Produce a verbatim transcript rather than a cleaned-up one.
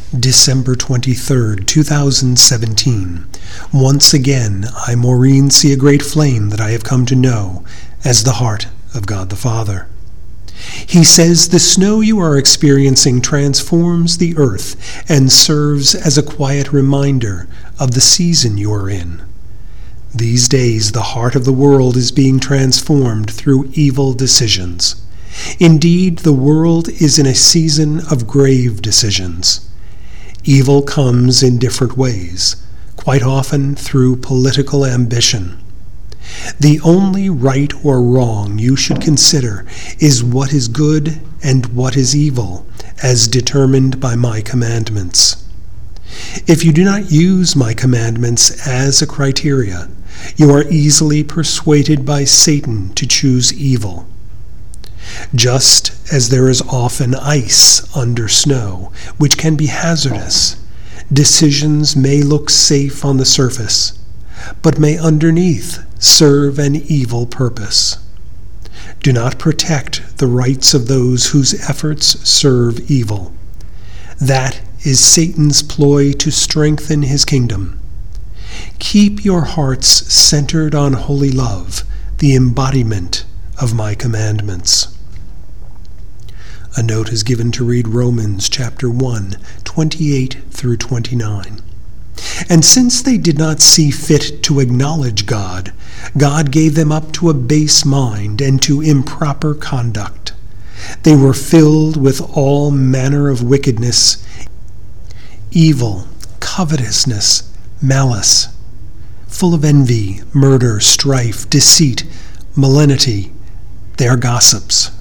December twenty-third, two thousand seventeen. Once again, I, Maureen, see a great flame that I have come to know as the heart of God the Father. He says, the snow you are experiencing transforms the earth and serves as a quiet reminder of the season you are in. These days, the heart of the world is being transformed through evil decisions. Indeed, the world is in a season of grave decisions. Evil comes in different ways, quite often through political ambition. The only right or wrong you should consider is what is good and what is evil, as determined by my commandments. If you do not use my commandments as a criteria, you are easily persuaded by Satan to choose evil. Just as there is often ice under snow, which can be hazardous, decisions may look safe on the surface, but may underneath serve an evil purpose. Do not protect the rights of those whose efforts serve evil. That is Satan's ploy to strengthen his kingdom. Keep your hearts centered on holy love, the embodiment of my commandments. A note is given to read Romans chapter one, twenty-eight through twenty-nine. And since they did not see fit to acknowledge God, God gave them up to a base mind and to improper conduct. They were filled with all manner of wickedness, evil, covetousness, malice, full of envy, murder, strife, deceit, malignity. They are gossips,